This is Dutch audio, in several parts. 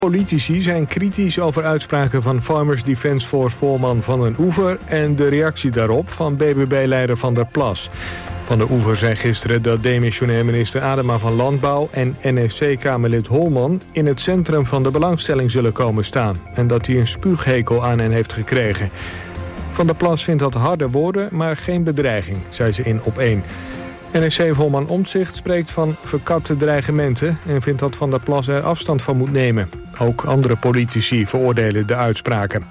Politici zijn kritisch over uitspraken van Farmers Defence Force voorman Van den Oever en de reactie daarop van BBB-leider Van der Plas. Van den Oever zei gisteren dat demissionair minister Adema van Landbouw en NSC-Kamerlid Holman in het centrum van de belangstelling zullen komen staan en dat hij een spuughekel aan hen heeft gekregen. Van der Plas vindt dat harde woorden, maar geen bedreiging, zei ze in Op1. NSC-voorman Omtzigt spreekt van verkapte dreigementen en vindt dat Van der Plas er afstand van moet nemen. Ook andere politici veroordelen de uitspraken.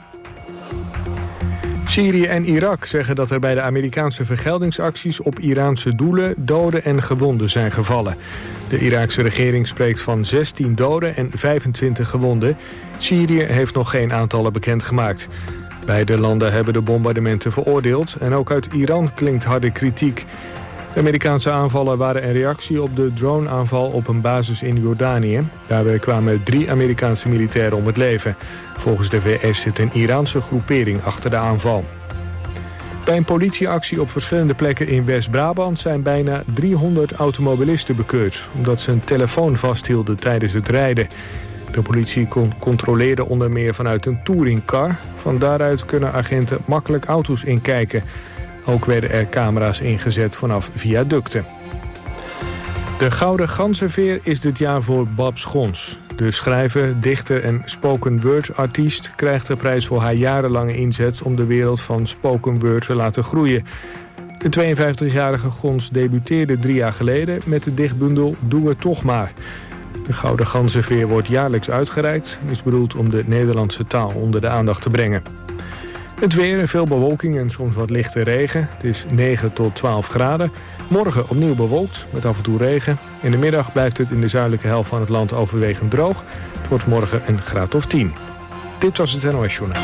Syrië en Irak zeggen dat er bij de Amerikaanse vergeldingsacties op Iraanse doelen doden en gewonden zijn gevallen. De Iraakse regering spreekt van 16 doden en 25 gewonden. Syrië heeft nog geen aantallen bekendgemaakt. Beide landen hebben de bombardementen veroordeeld en ook uit Iran klinkt harde kritiek. De Amerikaanse aanvallen waren een reactie op de droneaanval op een basis in Jordanië. Daarbij kwamen 3 Amerikaanse militairen om het leven. Volgens de VS zit een Iraanse groepering achter de aanval. Bij een politieactie op verschillende plekken in West-Brabant zijn bijna 300 automobilisten bekeurd, omdat ze een telefoon vasthielden tijdens het rijden. De politie controleerde onder meer vanuit een touringcar. Van daaruit kunnen agenten makkelijk auto's inkijken. Ook werden er camera's ingezet vanaf viaducten. De Gouden Ganzenveer is dit jaar voor Bab Schons. De schrijver, dichter en spoken word artiest krijgt de prijs voor haar jarenlange inzet om de wereld van spoken word te laten groeien. De 52-jarige Gons debuteerde 3 jaar geleden met de dichtbundel Doe het toch maar. De Gouden Ganzenveer wordt jaarlijks uitgereikt en is bedoeld om de Nederlandse taal onder de aandacht te brengen. Het weer, veel bewolking en soms wat lichte regen. Het is 9 tot 12 graden. Morgen opnieuw bewolkt, met af en toe regen. In de middag blijft het in de zuidelijke helft van het land overwegend droog. Het wordt morgen een graad of 10. Dit was het NOS Journaal.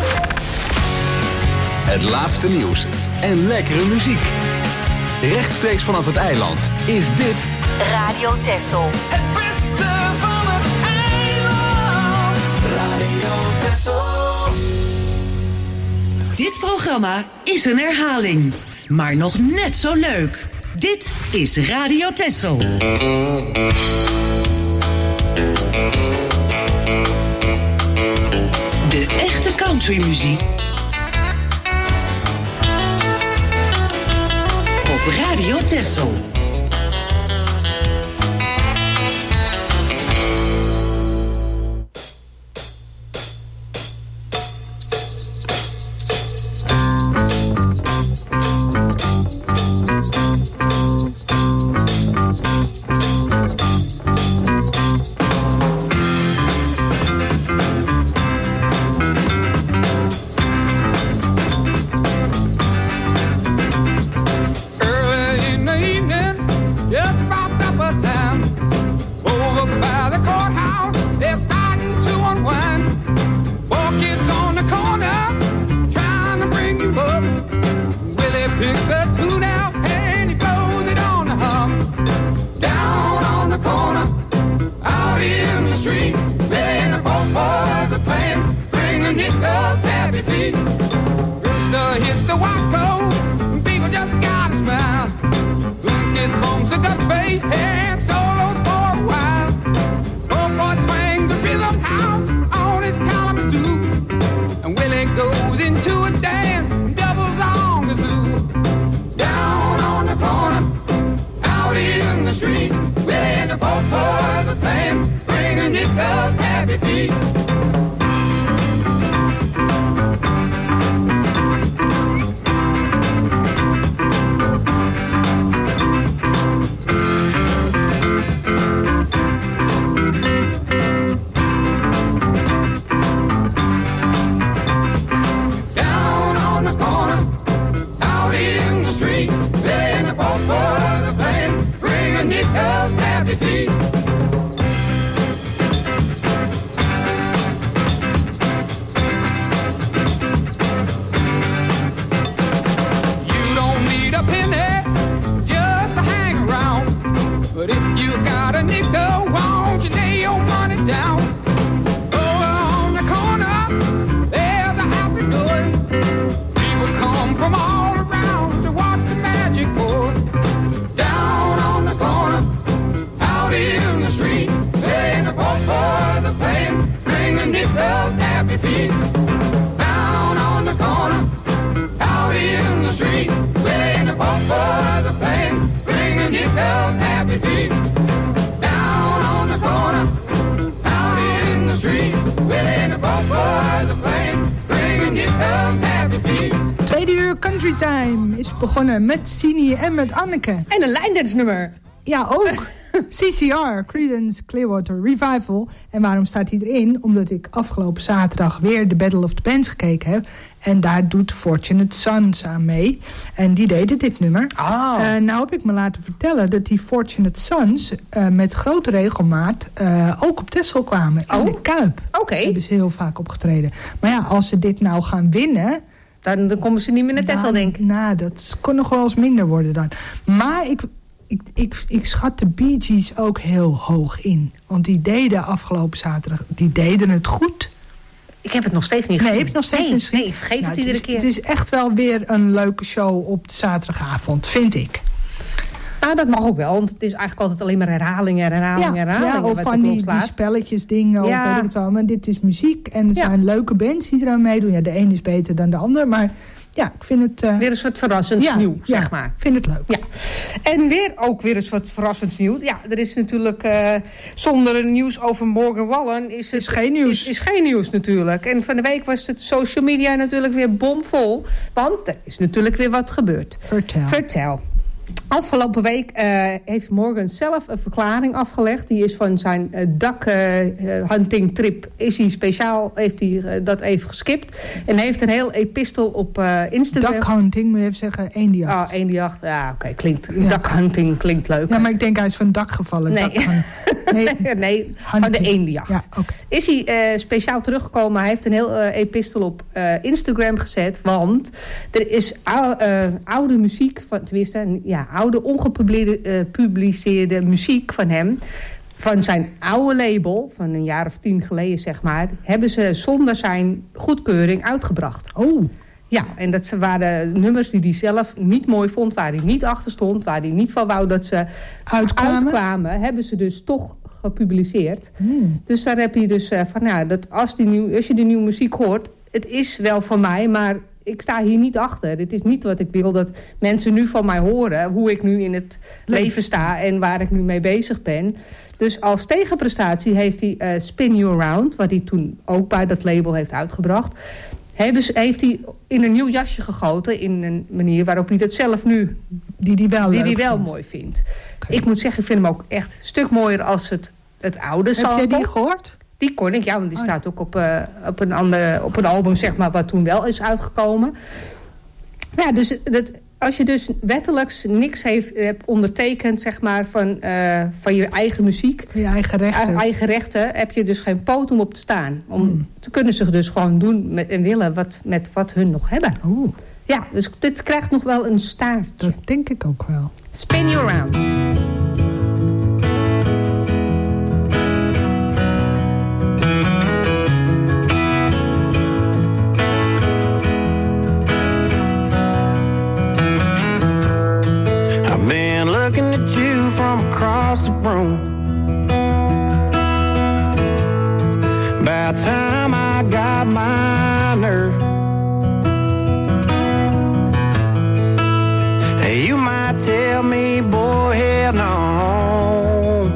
Het laatste nieuws en lekkere muziek. Rechtstreeks vanaf het eiland is dit Radio Texel. Het beste van het eiland. Radio Texel. Dit programma is een herhaling, maar nog net zo leuk. Dit is Radio Texel. De echte countrymuziek op Radio Texel. Early in the evening, Storytime is begonnen met Sini en met Anneke. En een lijndansnummer. Ja, ook. CCR, Creedence Clearwater Revival. En waarom staat hij erin? Omdat ik afgelopen zaterdag weer de Battle of the Bands gekeken heb. En daar doet Fortunate Sons aan mee. En die deden dit nummer. Nou heb ik me laten vertellen dat die Fortunate Sons met grote regelmaat ook op Texel kwamen. In de Kuip. Oké. Daar hebben ze heel vaak opgetreden. Maar ja, als ze dit nou gaan winnen... Dan komen ze niet meer naar Texel, denk ik. Nou, dat kon nog wel eens minder worden dan. Maar ik schat de Bee Gees ook heel hoog in. Want die deden afgelopen zaterdag, die deden het goed. Ik heb het nog steeds niet gezien. Nee, heb je nog steeds niet gezien? Nee, ik vergeet het iedere keer. Het is echt wel weer een leuke show op de zaterdagavond, vind ik. Nou, dat mag ook wel, want het is eigenlijk altijd alleen maar herhalingen. Ja, of van die spelletjes dingen, of weet ik het wel. Maar dit is muziek en het zijn leuke bands die eraan meedoen. Ja, de een is beter dan de ander, maar... Ja, ik vind het... Weer een soort verrassend nieuw, zeg maar. Ik vind het leuk. Ja. En weer eens wat verrassend nieuw. Ja, er is natuurlijk zonder nieuws over Morgan Wallen... Is geen nieuws. Is geen nieuws natuurlijk. En van de week was het social media natuurlijk weer bomvol. Want er is natuurlijk weer wat gebeurd. Vertel. Afgelopen week heeft Morgan zelf een verklaring afgelegd. Die is van zijn duck-hunting trip. Heeft hij dat even geskipt. En heeft een heel epistel op Instagram. Duck-hunting, moet je even zeggen, eendienjacht. Eendienjacht, ja, oké. Duck-hunting klinkt leuk. Ja, maar ik denk hij is van het dak gevallen. Nee, van de eendienjacht. Ja, okay. Is hij speciaal teruggekomen. Hij heeft een heel epistel op Instagram gezet. Want er is oude muziek, oude ongepubliceerde muziek van hem... van zijn oude label, van een jaar of 10 geleden zeg maar... hebben ze zonder zijn goedkeuring uitgebracht. Oh. Ja, en dat waren nummers die hij zelf niet mooi vond... waar hij niet achter stond, waar hij niet van wou dat ze uitkwamen... hebben ze dus toch gepubliceerd. Dus daar heb je dus dat als je die nieuwe muziek hoort... het is wel van mij, maar... ik sta hier niet achter. Het is niet wat ik wil dat mensen nu van mij horen... hoe ik nu in het leven sta en waar ik nu mee bezig ben. Dus als tegenprestatie heeft hij Spin You Around... wat hij toen ook bij dat label heeft uitgebracht... heeft hij in een nieuw jasje gegoten... in een manier waarop hij dat zelf nu... die hij wel mooi vindt. Okay. Ik moet zeggen, ik vind hem ook echt een stuk mooier als het oude sample. Heb jij die gehoord? Die kon ik, want die staat ook op een album, zeg maar, wat toen wel is uitgekomen. Ja, dus als je dus wettelijks niks hebt ondertekend, zeg maar, van je eigen muziek. Je eigen rechten. Heb je dus geen poot om op te staan. Te kunnen ze dus gewoon doen en willen met wat hun nog hebben. Ja, dus dit krijgt nog wel een staartje. Dat denk ik ook wel. Spin You Around. Across the room. About time I got my nerve. Hey, you might tell me, boy, hell no.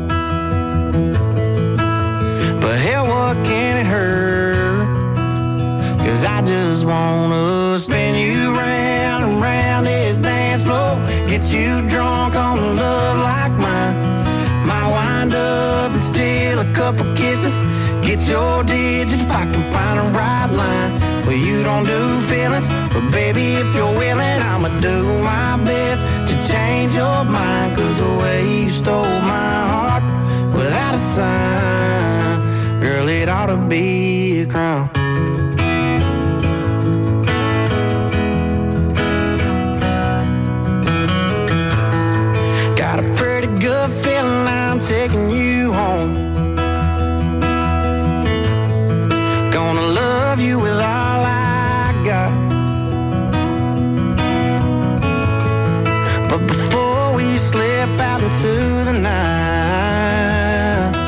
But hell, what can it hurt? 'Cause I just wanna spin you round and round this dance floor. Get you drunk on love like mine. Might wind up and steal a couple kisses. Get your digits if I can find a right line. Well, you don't do feelings, but baby, if you're willing, I'ma do my best to change your mind. 'Cause the way you stole my heart without a sign, girl, it ought to be a crime. Got a pretty good feeling I'm taking you home. Gonna love you with all I got. But before we slip out into the night,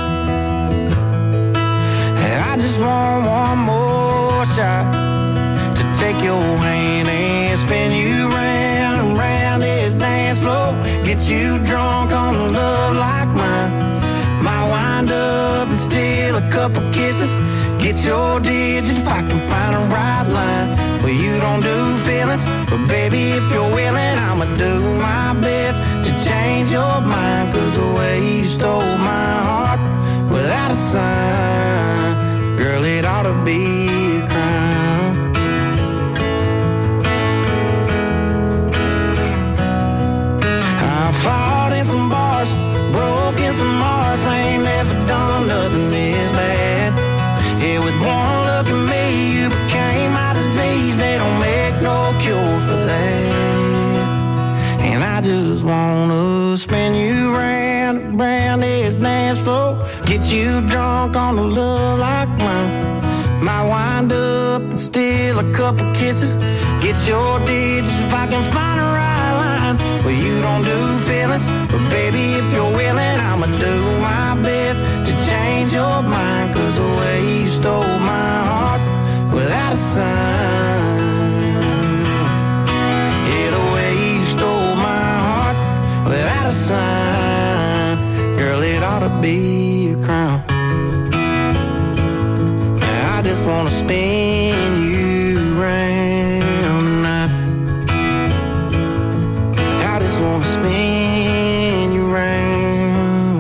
I just want one more shot to take your hand and spin you round and round this dance floor. Get you drunk on love like mine. Might wind up and steal a couple kisses. Get your digits if I can find a right line. Well, you don't do feelings, but baby, if you're willing, I'ma do my best to change your mind. Cause the way you stole my heart without a sign, girl, it ought to be a crime. I fought in some bars, broke in some hearts, I ain't never done nothing this bad. Yeah, with one look at me, you became my disease. They don't make no cure for that. And I just wanna spin you round and round this dance floor, get you drunk on the love like wine. Might wind up and steal a couple kisses, get your digits if I can find a right line. Well, you don't do feelings, but baby, if you're willing, I'ma do my best to change your mind. Cause the way you stole my heart without a sign, yeah, the way you stole my heart without a sign, girl, it ought to be a crime. I just wanna spin you round tonight. I just wanna spin you round.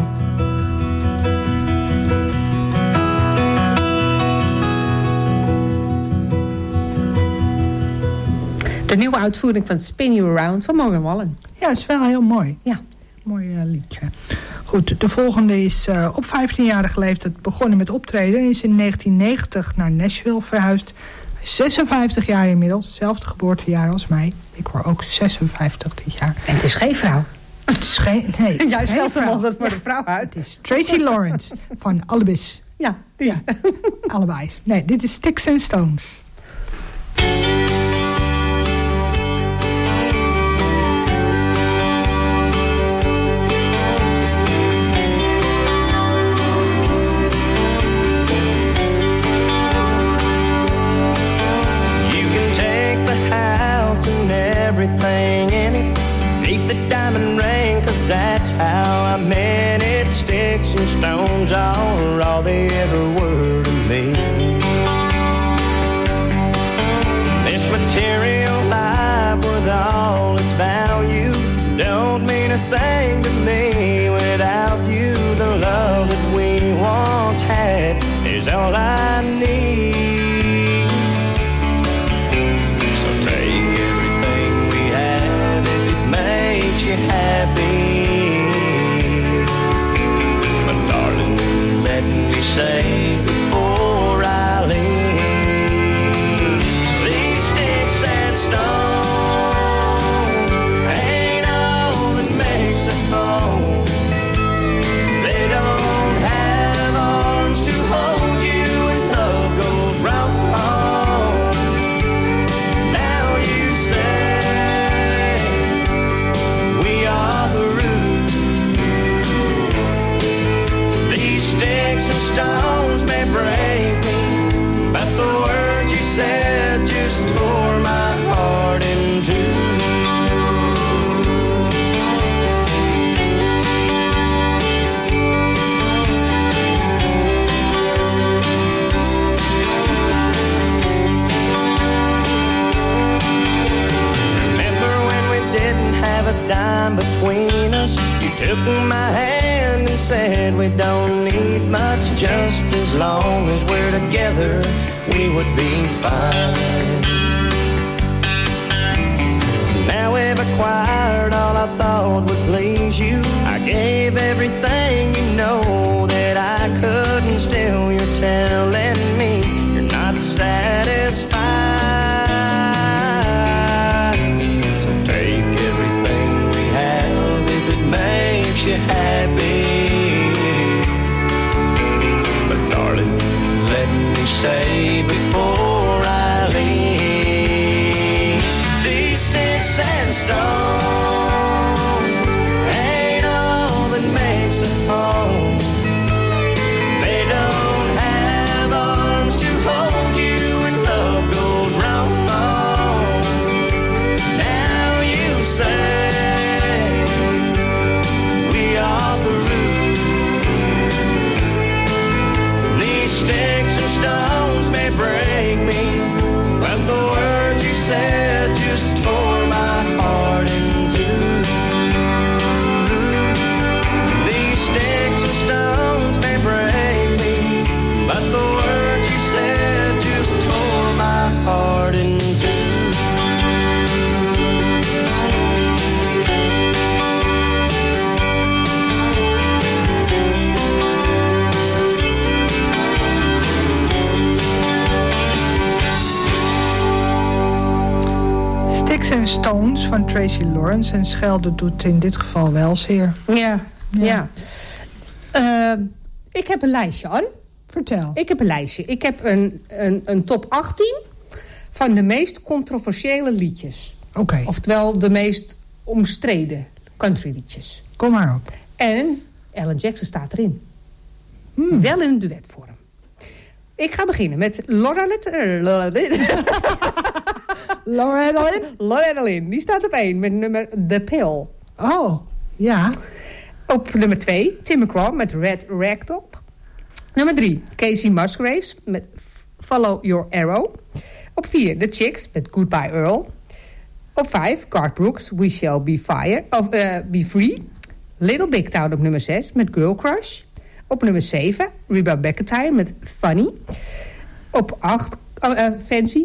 De nieuwe uitvoering van Spin You Around van Morgan Wallen. Ja, is wel heel mooi. Ja. Mooi liedje. Goed, de volgende is op 15-jarige leeftijd begonnen met optreden. En is in 1990 naar Nashville verhuisd. 56 jaar inmiddels, hetzelfde geboortejaar als mij. Ik word ook 56 dit jaar. En het is geen vrouw. Het is geen, nee, het is Jij geen stelt hem vrouw. altijd voor de vrouw uit. Het is Tracy Lawrence van Alibis. Ja, die. Ja, allebei. Nee, dit is Sticks and Stones. Everything in it, keep the diamond ring, cause that's how I meant it. Sticks and stones are all they ever were to me. This material life with all its value don't mean a thing to me without you. The love that we once had is all I need. Happy, but darling, let me say before I leave, these sticks and stones ain't all that makes a home. They don't have arms to hold you when love goes wrong. Now you say sticks and stones may break me, but the words you said just tore my heart in two. Remember when we didn't have a dime between us? You took my hand and said we don't need much, just as long as we're together we would be fine. Now we've acquired all I thought would please you. I gave everything, you know that I couldn't. Still you're telling me you're not satisfied. So take everything we have if it makes you happy. Say before I leave, these sticks and stones ain't all that makes a home. They don't have arms to hold you when love goes wrong. Now you say we are through. These sticks and stones may break, Sticks and Stones van Tracy Lawrence. En schelden doet in dit geval wel zeer. Ja. Ik heb een lijstje, Ann. Vertel. Ik heb een lijstje. Ik heb een top 18 van de meest controversiële liedjes. Oké. Oftewel de meest omstreden countryliedjes. Kom maar op. En Alan Jackson staat erin. Wel in een duetvorm. Ik ga beginnen met Loretta Lynn. Die staat op 1 met nummer The Pill. Oh, ja. Op nummer 2 Tim McGraw met Red Ragtop. Nummer 3 Casey Musgraves met Follow Your Arrow. Op 4 The Chicks met Goodbye Earl. Op 5 Garth Brooks We Shall Be Free. Little Big Town op nummer 6 met Girl Crush. Op nummer 7 Reba McEntire met Funny. Op 8 Fancy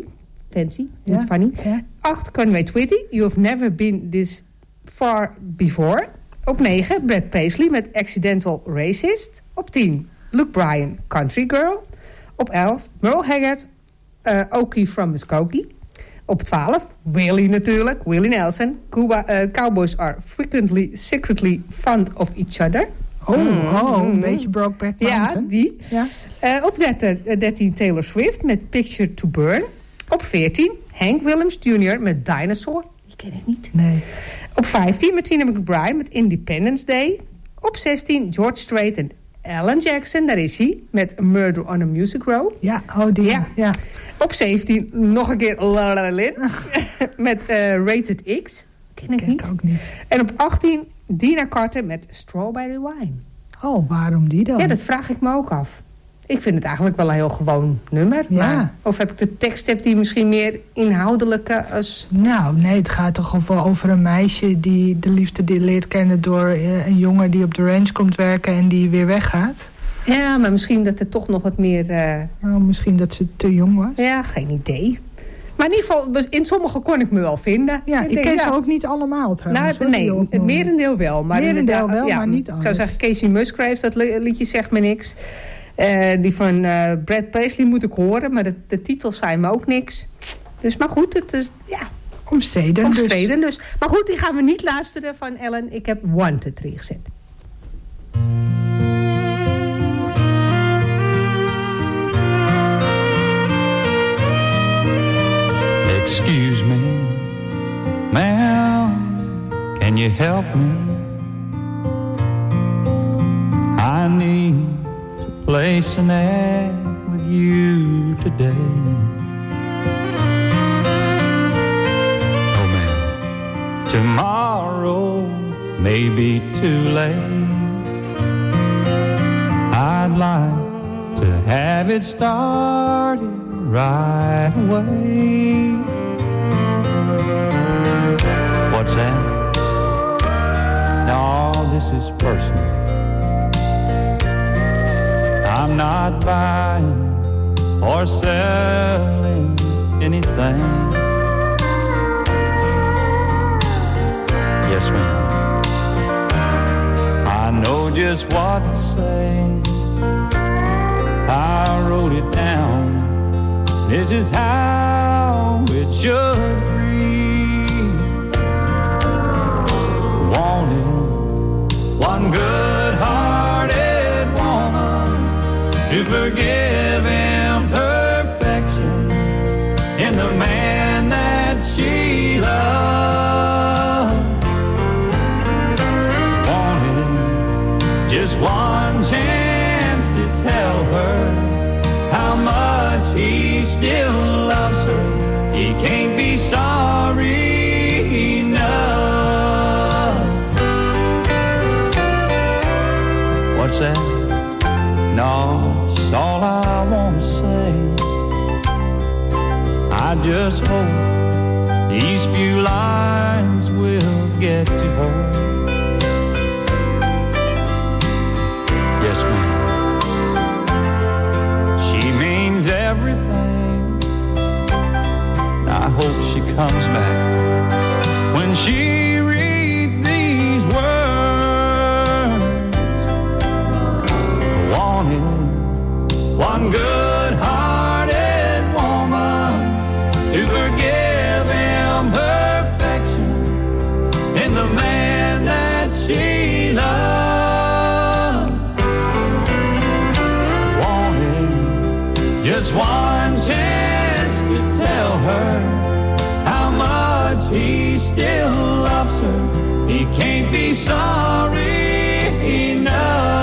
met Funny. Ja. 8 Conway Twitty You've Never Been This Far Before. Op 9 Brad Paisley met Accidental Racist. Op 10 Luke Bryan Country Girl. Op 11 Merle Haggard Okie from Muskogee. Op 12 Willie natuurlijk, Willie Nelson. Cowboys are frequently secretly fond of each other. Een beetje Brokeback Mountain. Ja, die. Ja. Op 13 Taylor Swift met Picture to Burn. Op 14 Hank Williams Jr. met Dinosaur. Die ken ik niet. Nee. Op 15 Martina McBride met Independence Day. Op 16 George Strait en Alan Jackson, daar is hij, met Murder on a Music Row. Ja, die. Ja. Op 17 nog een keer Loretta Lynn met Rated X. Ken ik ook niet. En op 18 Dina Carter met Strawberry Wine. Oh, waarom die dan? Ja, dat vraag ik me ook af. Ik vind het eigenlijk wel een heel gewoon nummer. Ja. Maar, of heb ik de tekst die misschien meer inhoudelijke als... Nou, nee, het gaat toch over een meisje die de liefde leert kennen door een jongen die op de ranch komt werken en die weer weggaat. Ja, maar misschien dat er toch nog wat meer... misschien dat ze te jong was. Ja, geen idee. Maar in ieder geval, in sommige kon ik me wel vinden. Ja, ik ken ze ook niet allemaal trouwens. Nou, nee, het merendeel wel. Maar wel, maar niet alles. Ik zou zeggen, Casey Musgraves, dat liedje zegt me niks. Die van Brad Paisley moet ik horen, maar de titels zijn me ook niks. Dus, maar goed, het is, ja... Omstreden dus. Maar goed, die gaan we niet luisteren van Ellen. Ik heb Wanted erin gezet. Excuse me, ma'am, can you help me? I need to place an ad with you today. Oh ma'am, tomorrow may be too late. I'd like to have it started right away. What's that? No, this is personal. I'm not buying or selling anything. Yes, ma'am. I know just what to say. I wrote it down. This is how it should read. Wanted one good-hearted woman to forgive imperfection in the man that she loved. Wanted just one chance to tell her how much he still loves her. He can't be sorry enough. What's that? No, it's all I want to say. I just hope these few lines will get to her. Yes, ma'am. Everything. I hope she comes back when she reads these words. Wanted one good-hearted woman to forgive him her one chance to tell her how much he still loves her. He can't be sorry enough.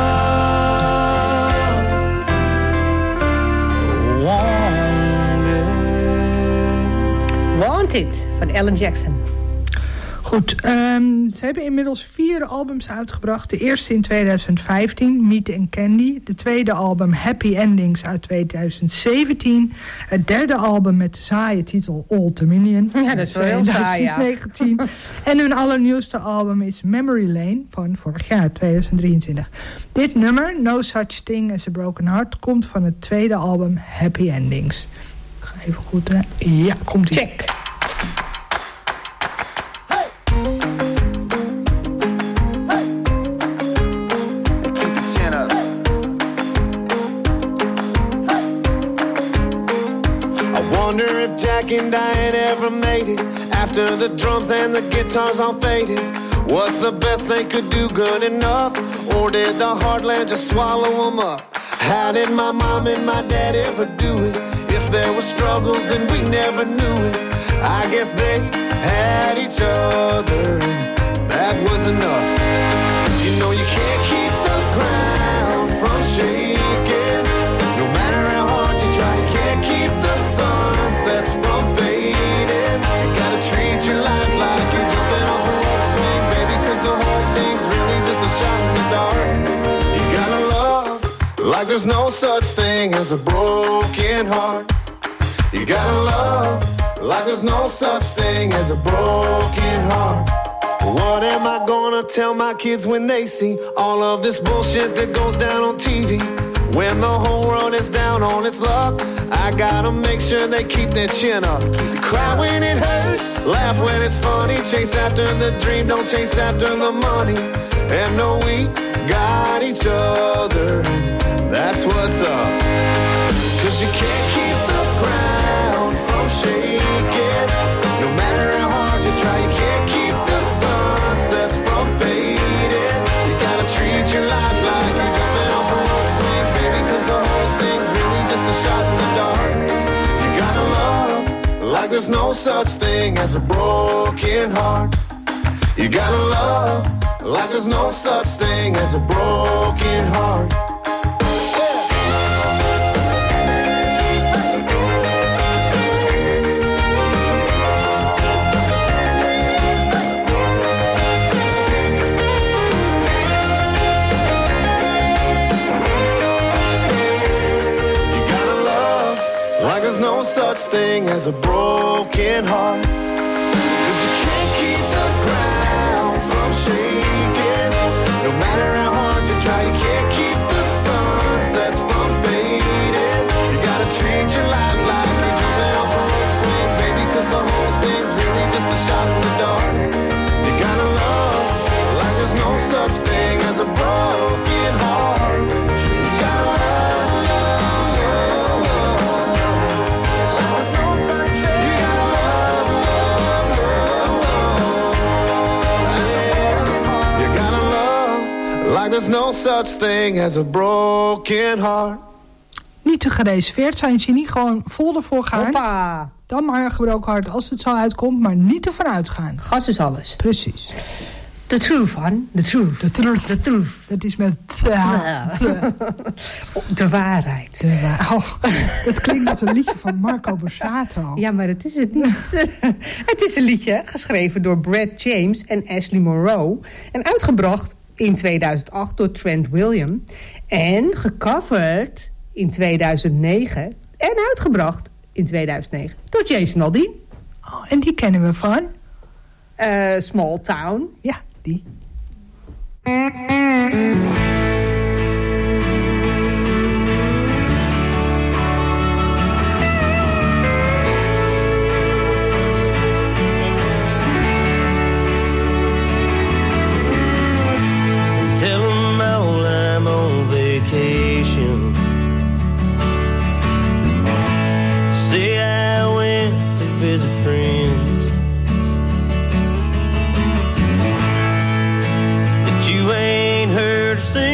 Wanted van Alan Jackson. Goed, ze hebben inmiddels 4 albums uitgebracht. De eerste in 2015, Meat and Candy. De tweede album, Happy Endings, uit 2017. Het derde album met de saaie titel Old Dominion. Ja, dat is wel heel saai, ja. 2019. En hun allernieuwste album is Memory Lane van vorig jaar, 2023. Dit nummer, No Such Thing as a Broken Heart, komt van het tweede album Happy Endings. Ik ga even goed... ja, komt-ie. Check. Wonder if Jack and Diane ever made it after the drums and the guitars all faded. Was the best they could do good enough, or did the heartland just swallow them up? How did my mom and my dad ever do it? If there were struggles and we never knew it, I guess they had each other and that was enough. You know you can't keep the ground from shaking, no matter how hard you try. You can't keep the sunsets from fading. You gotta treat your life like you're jumping off a rope swing, baby, cause the whole thing's really just a shot in the dark. You gotta love like there's no such thing as a broken heart. You gotta love like there's no such thing as a broken heart. What am I gonna tell my kids when they see all of this bullshit that goes down on TV? When the whole world is down on its luck, I gotta make sure they keep their chin up. Cry when it hurts, laugh when it's funny. Chase after the dream, don't chase after the money. And no, we got each other, that's what's up. Cause you can't keep the ground from shaking, no matter how hard you try. You can't keep the sunsets from fading. You gotta treat your life like you're jumping off a rope swing, baby, cause the whole thing's really just a shot in the dark. You gotta love like there's no such thing as a broken heart. You gotta love like there's no such thing as a broken heart. There's no such thing as a broken heart. Cause you can't keep the ground from shaking, no matter how hard you try. You can't keep the sunsets from fading. You gotta treat your life like you're jumping off a rope swing, baby, cause the whole thing's really just a shot in the dark. You gotta love like there's no such thing as a broken heart. You gotta love. Like there's no such thing as a broken heart. Niet te gereserveerd zijn, ze niet gewoon vol ervoor gaan. Hoppa. Dan maar een gebroken hart als het zo uitkomt, maar niet ervan uitgaan. Gas is alles. Precies. The truth, Han. The truth. The truth. The truth. Dat is met... De waarheid. Dat klinkt als een liedje van Marco Borsato. Ja, maar het is het niet. Het is een liedje geschreven door Brad James en Ashley Monroe. En uitgebracht in 2008 door Trent William. En gecoverd in 2009. En uitgebracht in 2009 door Jason Aldean. Oh, en die kennen we van? Small Town. Ja, die. Say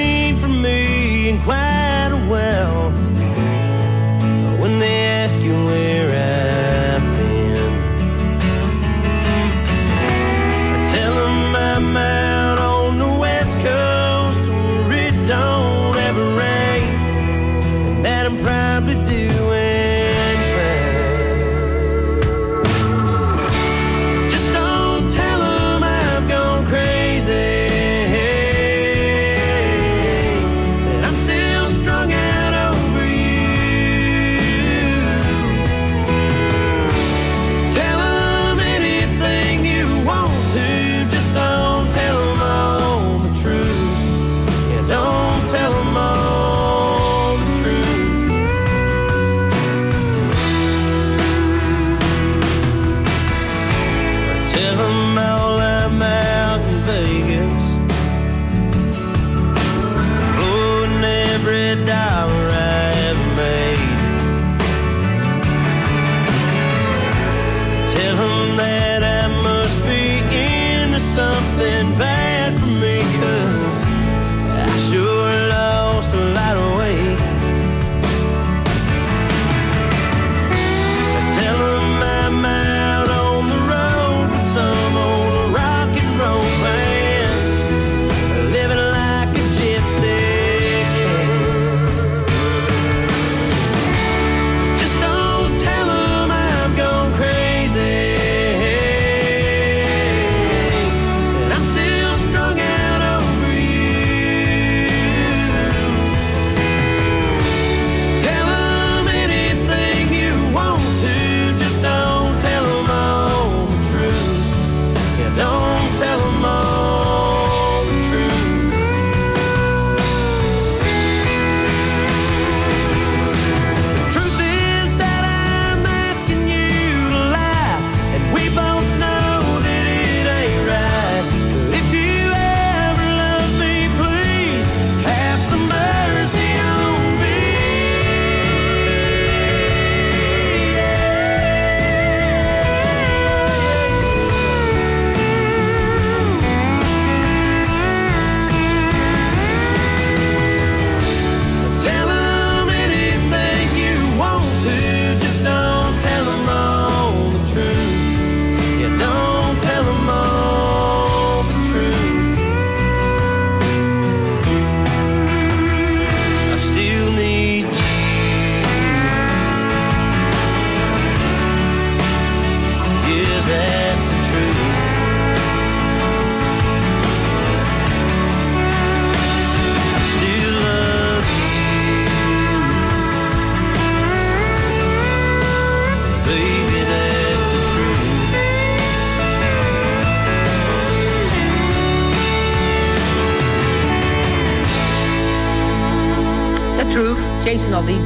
Jason Aldean.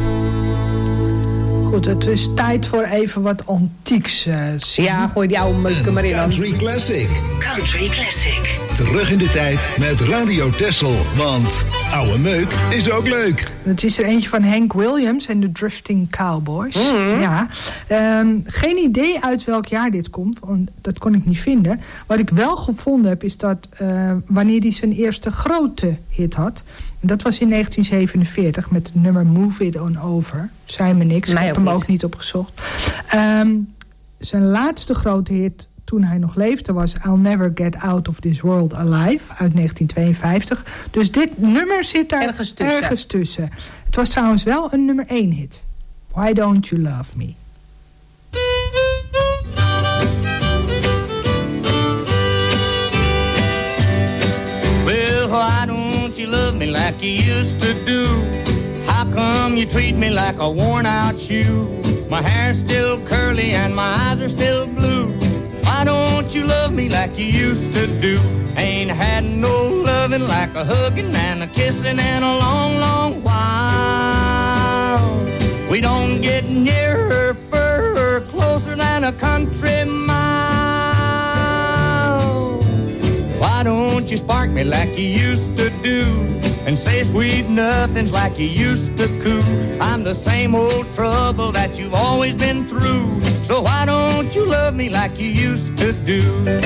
Goed, het is tijd voor even wat antieks. Ja, gooi die oude meuk er maar in. Country Classic. Country Classic. Terug in de tijd met Radio Texel. Want oude meuk is ook leuk. Het is er eentje van Hank Williams en de Drifting Cowboys. Ja. Geen idee uit welk jaar dit komt. Want dat kon ik niet vinden. Wat ik wel gevonden heb is dat wanneer hij zijn eerste grote hit had. En dat was in 1947 met het nummer Move It On Over. Zei me niks. Ik heb hem ook niet opgezocht. Zijn laatste grote hit toen hij nog leefde was I'll Never Get Out of This World Alive uit 1952. Dus dit nummer zit daar ergens tussen. Het was trouwens wel een nummer 1 hit. Why Don't You Love Me? Well, why don't you love me like you used to do? How come you treat me like a worn out shoe? My hair's still curly and my eyes are still blue. Why don't you love me like you used to do? Ain't had no loving like a hugging and a kissing in a long, long while. We don't get nearer, further, closer than a country mile. Why don't you spark me like you used to do? And say sweet nothings like you used to coo. I'm the same old trouble that you've always been through. So why don't you love me like you used to do?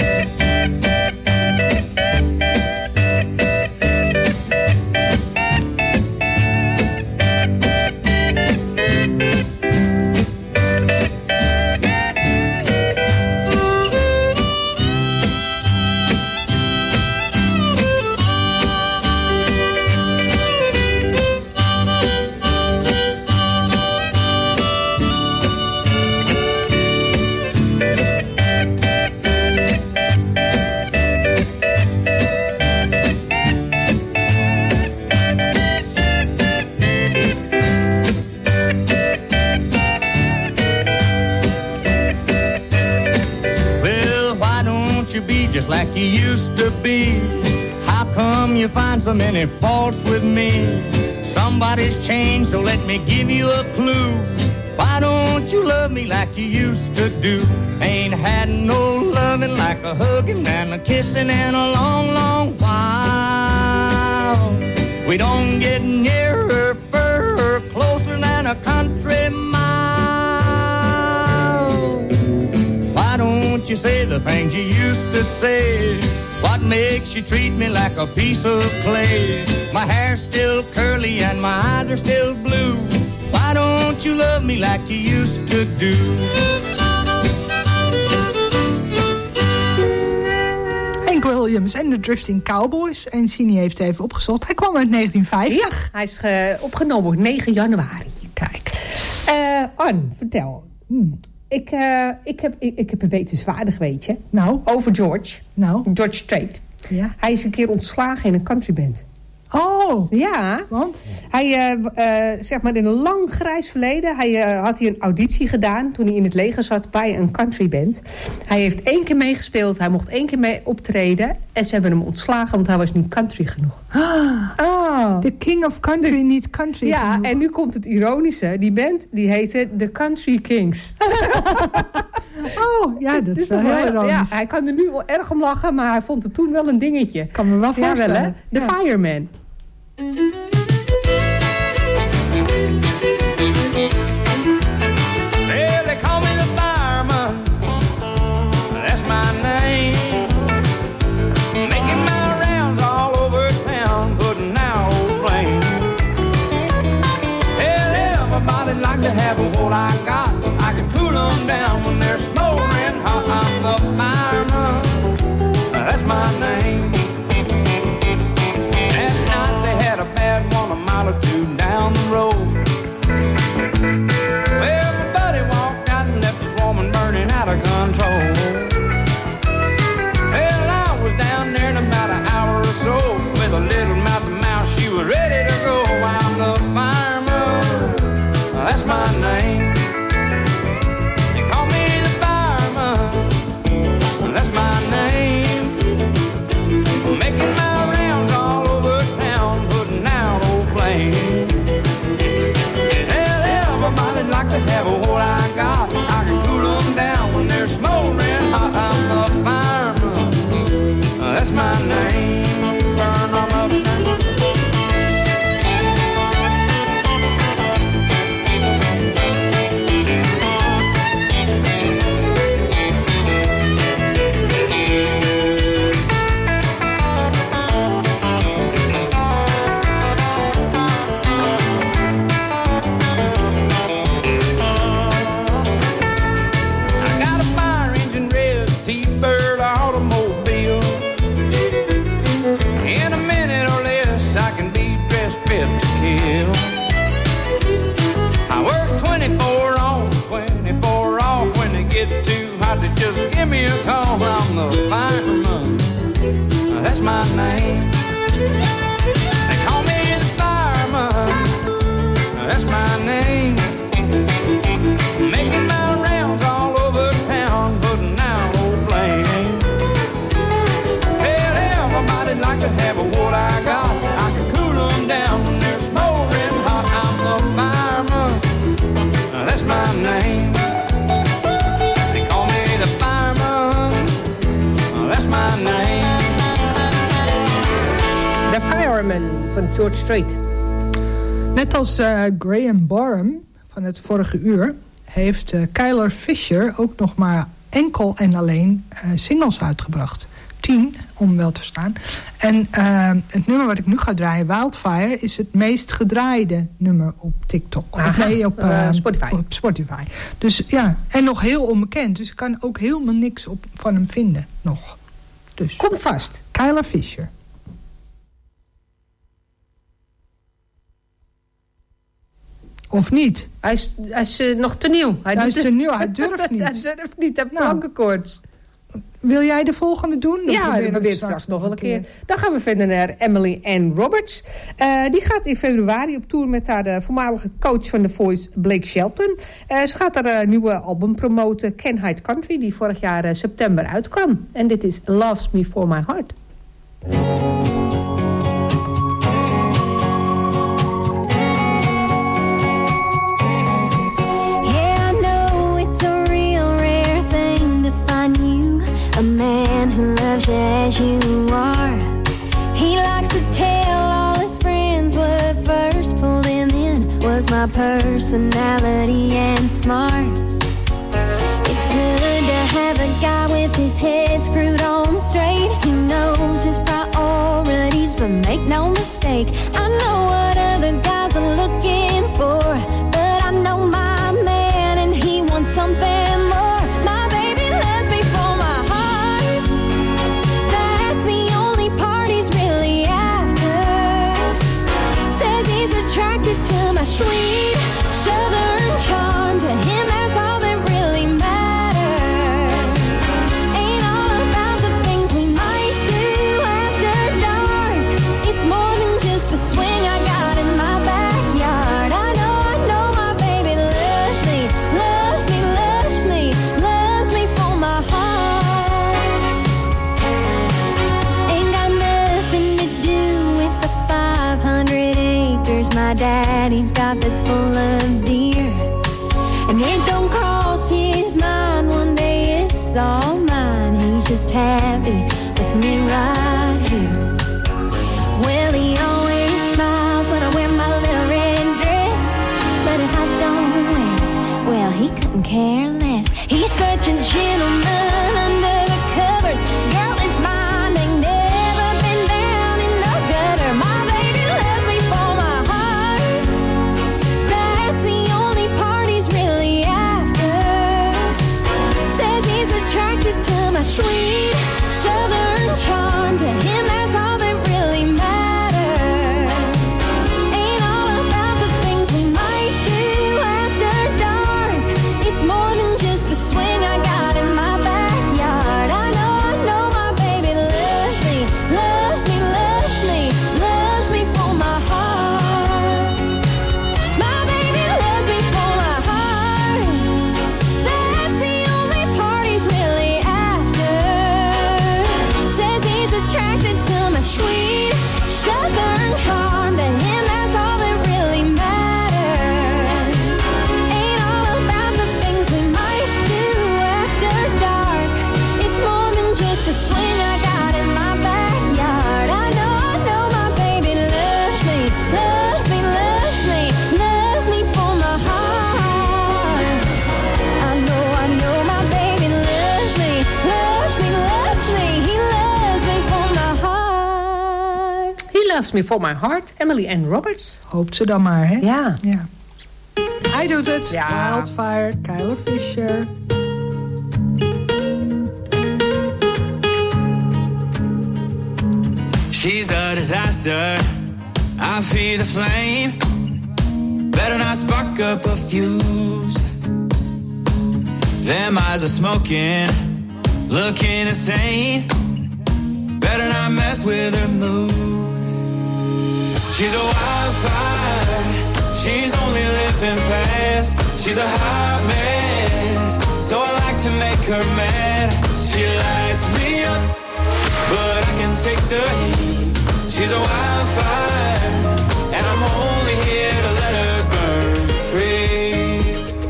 Just like you used to be. How come you find so many faults with me? Somebody's changed, so let me give you a clue. Why don't you love me like you used to do? Ain't had no loving like a hugging and a kissing in a long, long while. We don't get nearer, further, closer than a country mile. Why don't you say the things you used to say? What makes you treat me like a piece of clay? My hair's still curly and my eyes are still blue. Why don't you love me like you used to do? Hank Williams en de Drifting Cowboys. En Sini heeft even opgezocht. Hij kwam uit 1950. Ja, hij is opgenomen op 9 januari. Kijk. Anne, vertel. Ik heb een wetenswaardig weetje. Nou? Over George. Nou? George Strait. Ja. Hij is een keer ontslagen in een countryband. Oh. Ja. Want? Hij, zeg maar in een lang grijs verleden, had hij een auditie gedaan toen hij in het leger zat bij een countryband. Hij heeft 1 keer meegespeeld, hij mocht 1 keer mee optreden en ze hebben hem ontslagen, want hij was niet country genoeg. The king of country, niet country ja, genoeg. En nu komt het ironische. Die band, die heette The Country Kings. Oh, ja, dat is wel heel ironisch. Ja, hij kan er nu wel erg om lachen, maar hij vond het toen wel een dingetje. Kan me wel voorstellen. Ja, wel, hè? The Fireman. Well, they call me the fireman. That's my name. Making my rounds all over town, putting out old flames. Well, everybody like to have what I got. I can cool them down when they're smoldering hot. I'm the fireman. That's my name. Last night they had a bad one a mile or 2 down the road. Well, my buddy walked out and left his woman burning out of control. Well, I was down there in about an hour or so with a little mouth to mouth. She was ready to go. I'm the fireman. That's my name. They call me the fireman. That's my name. Making my rounds all over town, putting out old flames. Everybody'd like to have what I got. I can cool them down when they're smoldering hot. I'm the fireman, that's my name. Burn them up now. Just give me a call, I'm the fireman, that's my name. They call me the fireman, that's my name. Making my rounds all over town, putting out old blame. Hell, everybody'd like to have what I got. I can cool them down when they're smoldering hot. I'm the fireman, that's my name. The Fireman van George Strait. Net als Graham Barham van het vorige uur heeft Kyler Fisher ook nog maar enkel en alleen singles uitgebracht. 10, om wel te verstaan. En het nummer wat ik nu ga draaien, Wildfire, is het meest gedraaide nummer op TikTok. Of nee, op Spotify. Op Spotify. Dus ja, en nog heel onbekend. Dus ik kan ook helemaal niks van hem vinden nog. Dus kom vast. Kyler Fisher. Of niet? Hij is nog te nieuw. Hij is te nieuw, hij durft niet. Hij durft niet, hij heeft plankenkoorts. Wil jij de volgende doen? Ja, dat proberen we straks nog wel een keer. Dan gaan we verder naar Emily Ann Roberts. Die gaat in februari op tour met haar voormalige coach van The Voice, Blake Shelton. Ze gaat haar nieuwe album promoten, Can Hide Country, die vorig jaar september uitkwam. En dit is Loves Me For My Heart. A man who loves you as you are. He likes to tell all his friends what first pulled him in was my personality and smarts. It's good to have a guy with his head screwed on straight. He knows his priorities, but make no mistake, I know what other guys are looking for, but I know my man and he wants something more. My baby loves me for my heart. That's the only part he's really after. Says he's attracted to my sweet southern charm. To him that's all that really matters. Ain't all about the things we might do after dark. It's more than just the swing I got in my backyard. I know my baby loves me, loves me, loves me, loves me for my heart. Ain't got nothing to do with the 500 acres my daddy's got that's full of deer. And it don't cross his mind one day it's all mine. He's just happy with me right here. Well, he always smiles when I wear my little red dress, but if I don't wear it, well, he couldn't care less. He's such a gentleman under the covers. Girl is mine, ain't never been down in no gutter. My baby loves me for my heart. That's the only part he's really after. Says he's attracted to my sweet southern charm. To him that's all that really matters. Ain't all about the things we might do after dark. It's more than just the swing I got in my backyard. I know my baby loves me, loves me, loves me, loves me for my heart. My baby loves me for my heart. That's the only part he's really after. Says he's attracted to my sweet southern charm. To him that's all that really matters. Ask Me For My Heart, Emily Ann Roberts. Hoopt ze dan maar, hè? Ja. Hij doet het. Ja. Wildfire, Kyler Fisher. She's a disaster. I feel the flame. Better not spark up a fuse. Them eyes are smoking, looking insane. Better not mess with her mood. She's a wildfire. She's only living fast. She's a hot mess, so I like to make her mad. She lights me up, but I can take the heat. She's a wildfire, and I'm only here to let her burn free.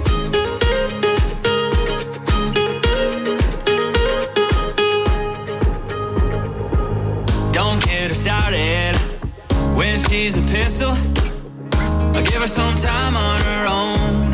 Don't get her started when she's a pistol. I'll give her some time on her own.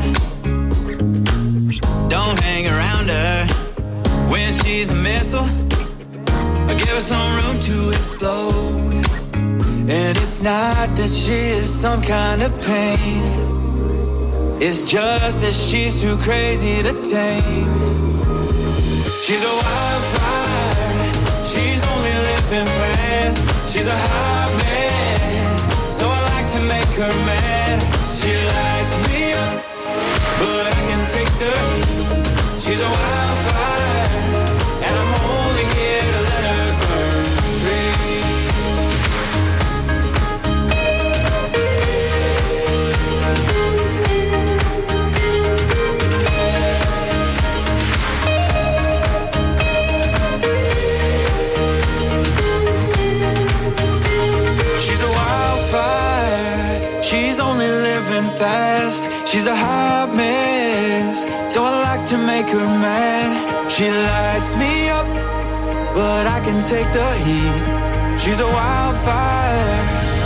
Don't hang around her when she's a missile. I'll give her some room to explode. And it's not that she is some kind of pain. It's just that she's too crazy to tame. She's a wildfire. She's only living fast. She's a hot mess, so I like to make her mad. She lights me up, but I can take the heat. She's a wildfire, and I'm only here to let her burn free. She's a wildfire. She's only living fast. She's a hot mess, so I like to make her mad. She lights me up, but I can take the heat. She's a wildfire.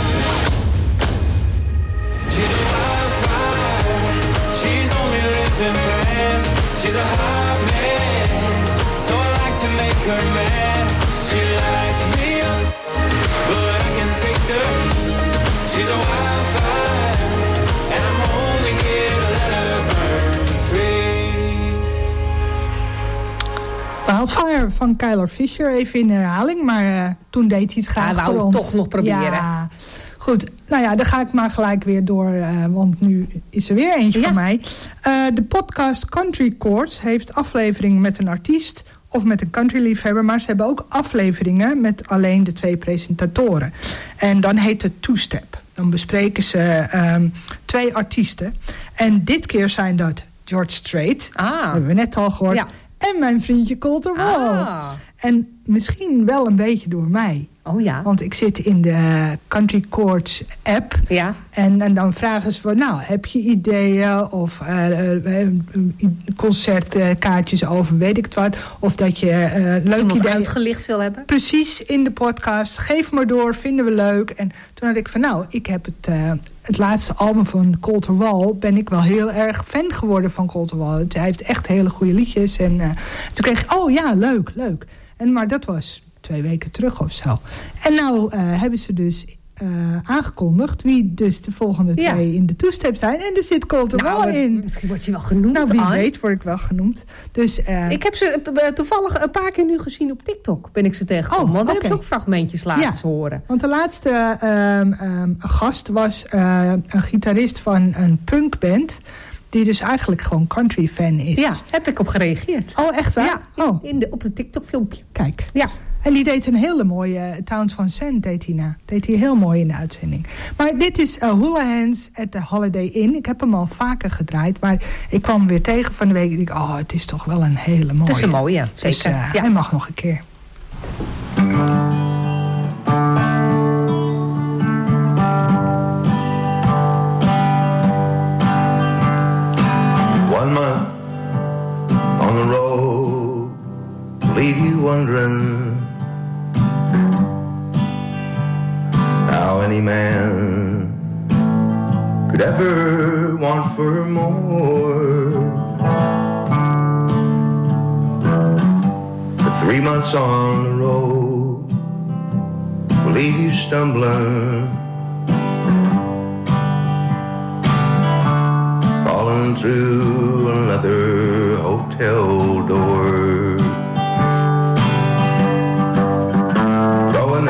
She's a wildfire. She's only living fast. She's a hot mess, so I like to make her mad. She lights me up, but I can take the heat. She's a wildfire, and I'm only here to let her burn free. Wildfire van Kyler Fisher, even in herhaling. Maar toen deed hij het graag voor ons. Hij wou het toch nog proberen. Ja. Goed, nou ja, dan ga ik maar gelijk weer door. Want nu is er weer eentje van mij. De podcast Country Chords heeft afleveringen met een artiest of met een countryliefhebber. Maar ze hebben ook afleveringen met alleen de 2 presentatoren. En dan heet het Two-Step. Dan bespreken ze 2 artiesten. En dit keer zijn dat George Strait. Dat hebben we net al gehoord. Ja. En mijn vriendje Colter Wall. En misschien wel een beetje door mij. Oh ja. Want ik zit in de Country Chords app. Ja. En dan vragen ze van, nou, heb je ideeën of concertkaartjes over weet ik het wat. Of dat je leuk ideeën uitgelicht wil hebben. Precies, in de podcast. Geef maar door, vinden we leuk. En toen had ik van, nou, ik heb het laatste album van Colter Wall, ben ik wel heel erg fan geworden van Colter Wall. Hij heeft echt hele goede liedjes. En toen kreeg ik, oh ja, leuk. Maar dat was 2 weken terug of zo. En nou hebben ze dus aangekondigd wie dus de volgende 2 in de Two-Step zijn. En er zit Colter Wall in. Misschien word je wel genoemd. Nou, wie weet word ik wel genoemd. Dus, ik heb ze toevallig een paar keer nu gezien op TikTok. Ben ik ze tegengekomen. Want daar hebben ze ook fragmentjes laten horen. Want de laatste gast was een gitarist van een punkband, die dus eigenlijk gewoon country fan is. Ja, heb ik op gereageerd. Oh, echt waar? Ja, op een TikTok filmpje. Kijk. Ja. En die deed een hele mooie Towns Van Zandt deed hij heel mooi in de uitzending. Maar dit is Houlihan's at the Holiday Inn. Ik heb hem al vaker gedraaid, maar ik kwam hem weer tegen van de week. Ik dacht, het is toch wel een hele mooie. Het is een mooie, zeker. Dus, hij mag nog een keer. One month on the road, leave you wondering how any man could ever want for more. But 3 months on the road will leave you stumbling, falling through another hotel door, throwing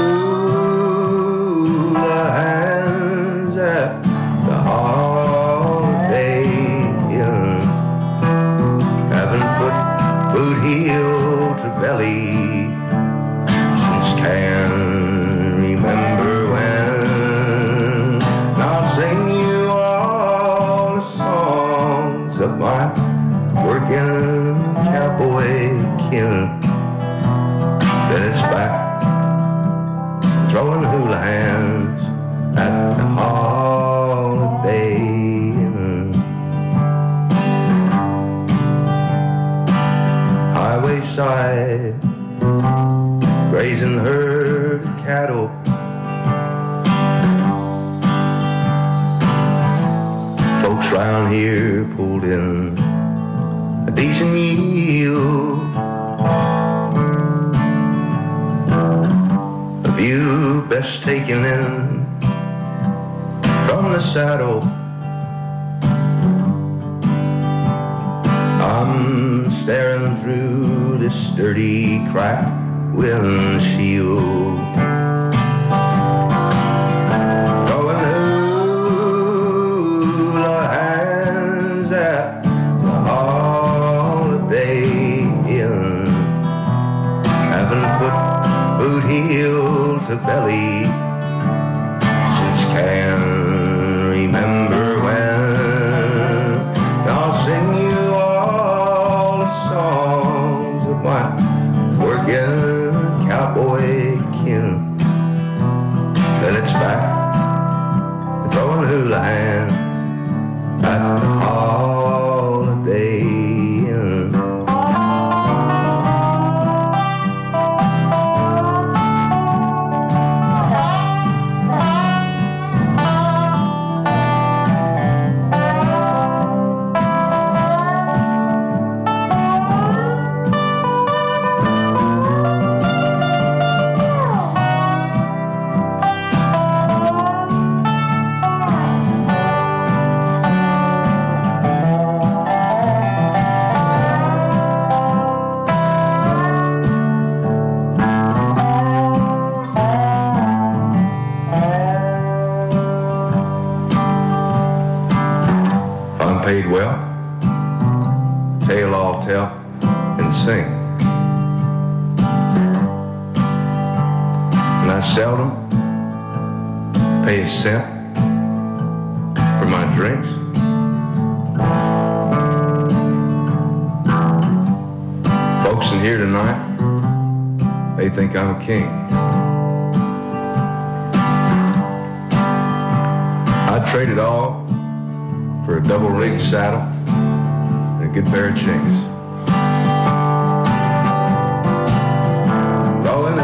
hula hands at the Holiday Inn, haven't put boot heel to belly since can remember when. I'll sing you all the songs of my working cowboy kin. Then it's back throwing hula hands at the Holiday Inn. Highway side, grazing herd of cattle, folks round here pulled in a decent meal, a view best taken in from the saddle. I'm staring through this sturdy cracked windshield, throwing hula hands at the Holiday Inn, haven't put boot heel to belly since can remember when. I'll sing you all the songs of my working cowboy kin. Then it's back throwing hula hands at the Holiday Inn. Paid well, tale I'll tell and sing, and I seldom pay a cent for my drinks. Folks in here tonight, they think I'm a king. I'd trade it all for a double-rigged saddle and a good pair of chinks. Throwing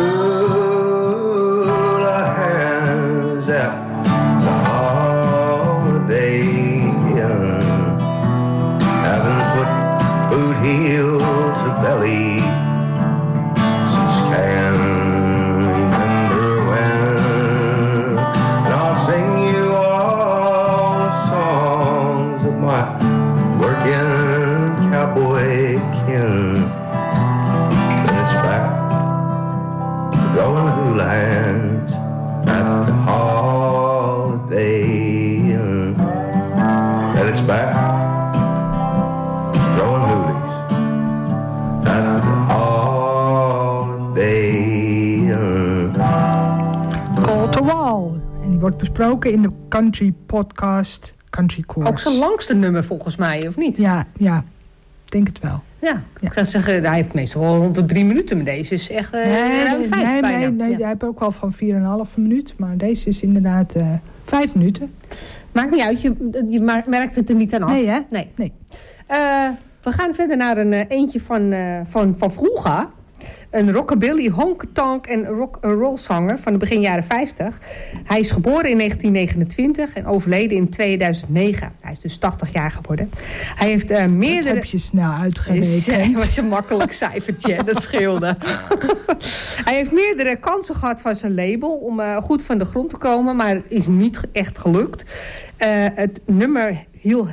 hula hands at the Holiday Inn, haven't put boot heel to belly since can remember when. And I'll sing you all the songs of my working cowboy kin. Then it's back to throwing hula hands at the Holiday Inn. Then it's back to throwing hoolies at the Holiday Inn. Call to Wall. En die wordt besproken in de country podcast Country Course. Ook zijn langste nummer volgens mij, of niet? Ja, denk het wel. Ja, ik zou zeggen, hij heeft meestal wel rond de 3 minuten, maar deze is echt ruim 5 bijna. Nee, hij heeft ook wel van 4,5 minuut, maar deze is inderdaad 5 minuten. Maakt niet uit, je merkt het er niet aan af. Nee, hè? Nee. We gaan verder naar een eentje van vroeger. een rockabilly, honky-tonk en rock-and-roll zanger van de begin jaren 50. Hij is geboren in 1929 en overleden in 2009. Hij is dus 80 jaar geworden. Hij heeft meerdere... Dat heb je snel uitgerekend. Dat was een makkelijk cijfertje, dat scheelde. Hij heeft meerdere kansen gehad van zijn label om goed van de grond te komen, maar het is niet echt gelukt. Het nummer He'll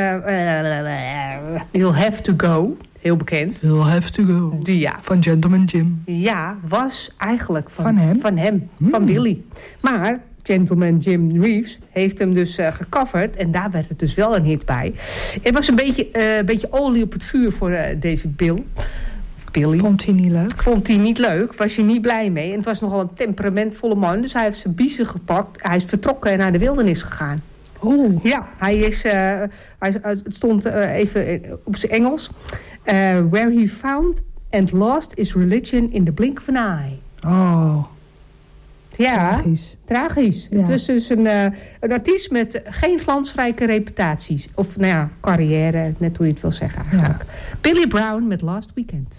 Have To Go, heel bekend. He'll Have To Go, van Gentleman Jim. Ja, was eigenlijk van hem, van Billy. Maar Gentleman Jim Reeves heeft hem dus gecoverd en daar werd het dus wel een hit bij. Het was een beetje olie op het vuur voor deze Billy. Vond hij niet leuk? Vond hij niet leuk, was hij niet blij mee. En het was nogal een temperamentvolle man, dus hij heeft zijn biezen gepakt. Hij is vertrokken en naar de wildernis gegaan. Oh. Ja, het stond even op zijn Engels. Where he found and lost his religion in the blink of an eye. Oh. Ja, tragisch. Ja. Het is dus een artiest met geen glansrijke reputaties. Of nou ja, carrière, net hoe je het wil zeggen eigenlijk. Ja. Billy Brown met Last Weekend.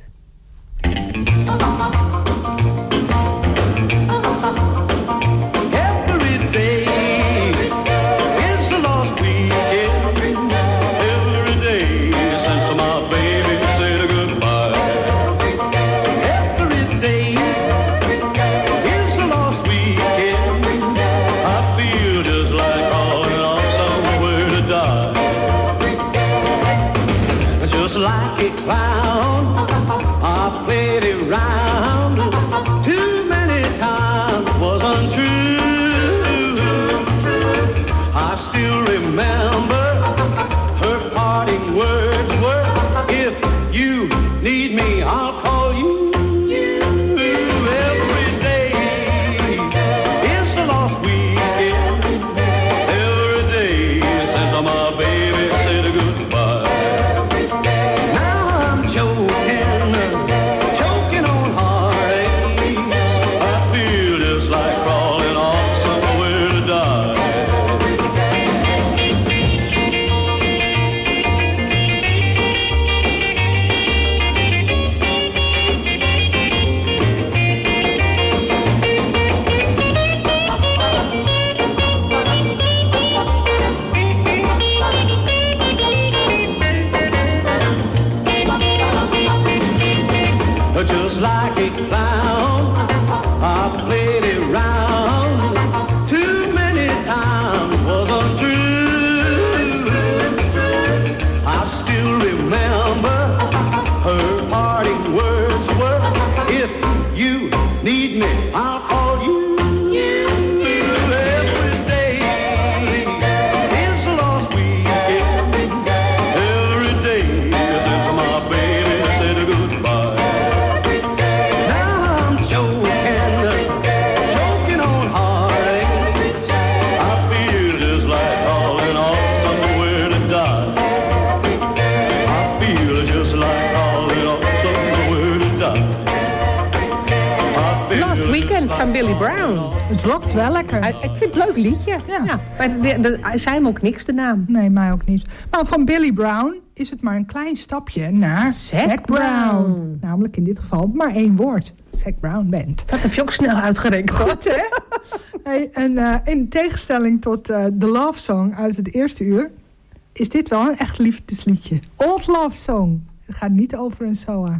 Every day is the last weekend. Every day since my baby said goodbye. Every day is the last weekend. I feel just like calling off somewhere to die. Just like a clown, I played it round. Too many times was untrue. I still remember her parting words were, if you need me, I'll call you. Every day is the last weekend. Every day since my baby said goodbye. Choking on heartaches. I feel just like crawling off somewhere to die. Just like a clown, I played it round. Too many times was untrue. I still remember her parting words were, if you need me, I'll call you. Every day is the last weekend. Every day since my baby said goodbye. Choking on heartaches. I feel just like calling off somewhere to die. I feel just like calling off somewhere to die. Last Weekend van Billy Brown. Het rockt wel lekker. Ik vind het een leuk liedje. Ja. Maar hij zei hem ook niks, de naam. Nee, mij ook niet. Maar van Billy Brown is het maar een klein stapje naar Zac Brown. Namelijk in dit geval maar 1 woord. Zac Brown Band. Dat heb je ook snel uitgerekend. Goed, hè? Hey, en in tegenstelling tot de Love Song uit het eerste uur, is dit wel een echt liefdesliedje. Old Love Song. Het gaat niet over een SOA.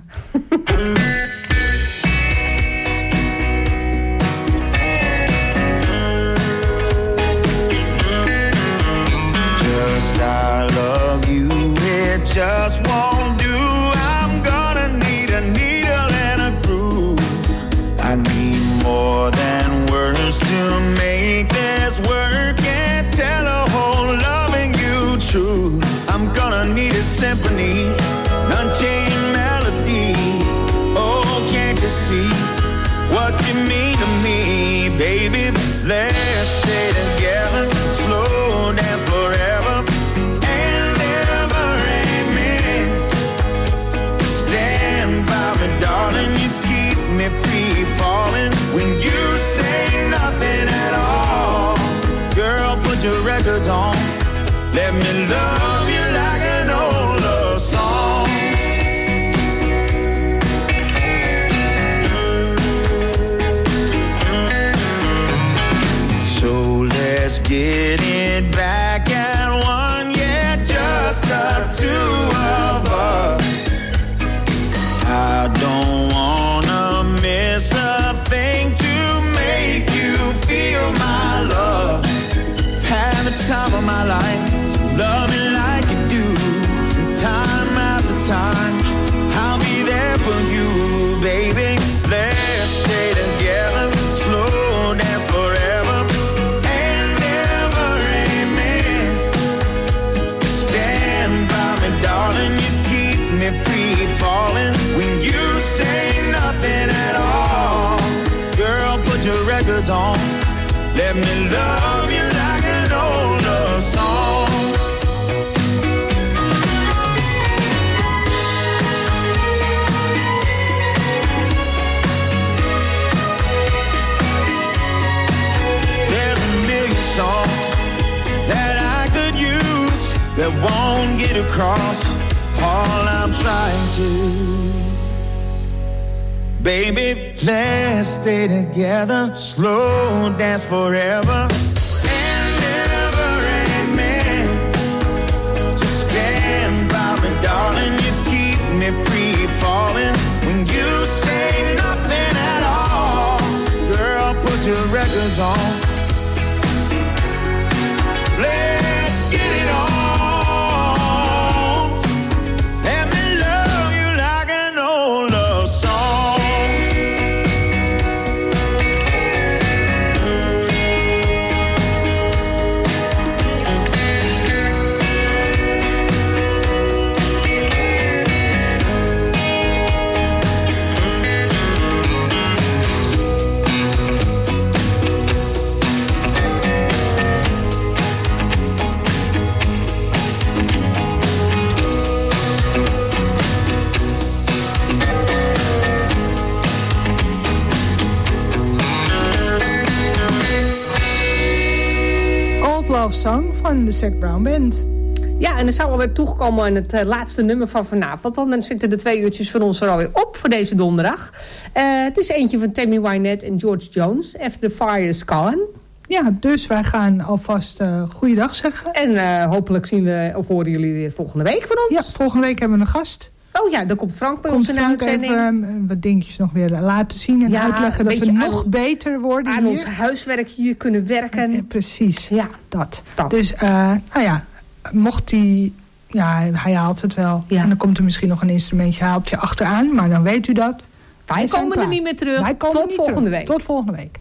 Just I love you, it just won't do. I'm gonna need a needle and a groove. I need more than words to make this work and tell a whole loving you truth. I'm gonna need a symphony, an unchained melody. Oh, can't you see what you mean to me, baby? Let's stay together, slow dance forever and ever, amen. Stand by me, darling, you keep me free falling when you say nothing at all. Girl, put your records on, let me love you like an old love song. me free falling when you say nothing at all. Girl, put your records on. Let me love you like an old love song. There's a million songs that I could use that won't get across all I'm trying to. Baby, let's stay together, slow dance forever and never, amen. Just stand by me, darling, you keep me free falling when you say nothing at all. Girl, put your records on. Let's get it on. Let me love you like an old love song. Love Song van de Zac Brown Band. Ja, en dan zijn we alweer toegekomen aan het laatste nummer van vanavond. Dan zitten de 2 uurtjes van ons er alweer op voor deze donderdag. Het is eentje van Tammy Wynette en George Jones. After the Fire is Gone. Ja, dus wij gaan alvast goeiedag zeggen. En hopelijk zien we of horen jullie weer volgende week van ons. Ja, volgende week hebben we een gast. Oh ja, dan komt Frank bij ons in de uitzending. Even wat dingetjes nog weer laten zien en uitleggen dat we nog beter worden aan hier. ons huiswerk hier kunnen werken. Ja, precies, ja, dat. Dus, nou ja, mocht hij... Ja, hij haalt het wel. Ja. En dan komt er misschien nog een instrumentje, haalt je achteraan. Maar dan weet u dat. Wij komen er niet meer terug. Tot volgende week. Tot volgende week.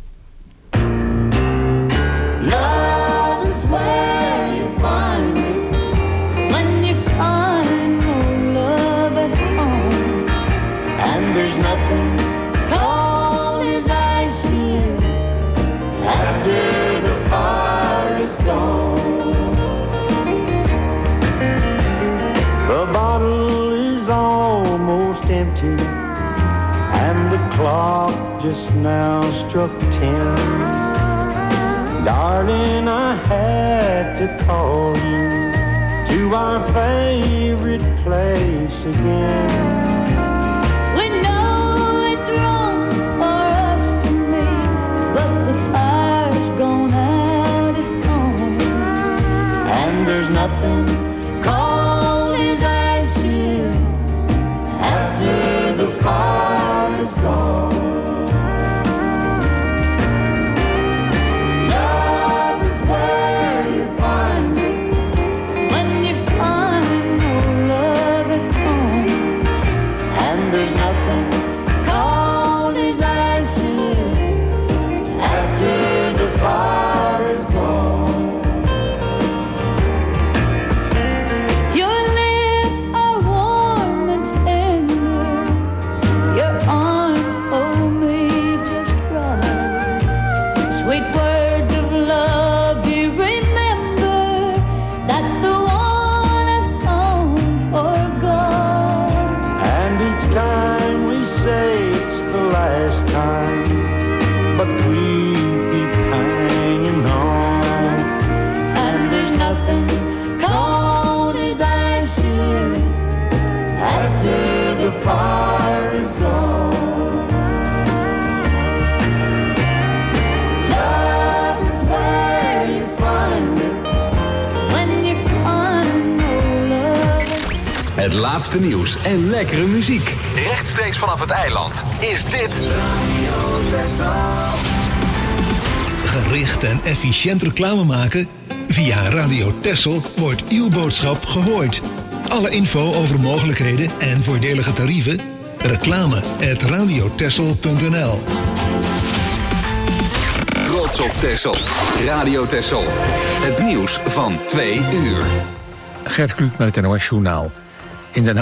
Love is where you find it when you find no love at home. And there's nothing cold as ice is after the fire is gone. The bottle is almost empty and the clock just now struck 10. Darling, I had to call you to our favorite place again. We know it's wrong for us to meet, but the fire's gone out at home. And there's nothing cold as ice here after the fire is gone. Het laatste nieuws en lekkere muziek. Rechtstreeks vanaf het eiland is dit Radio Texel. Gericht en efficiënt reclame maken? Via Radio Texel wordt uw boodschap gehoord. Alle info over mogelijkheden en voordelige tarieven? reclame@radiotexel.nl. Trots op Texel. Radio Texel. Het nieuws van 2 uur. Gert Kluk met het NOS Journaal. In Den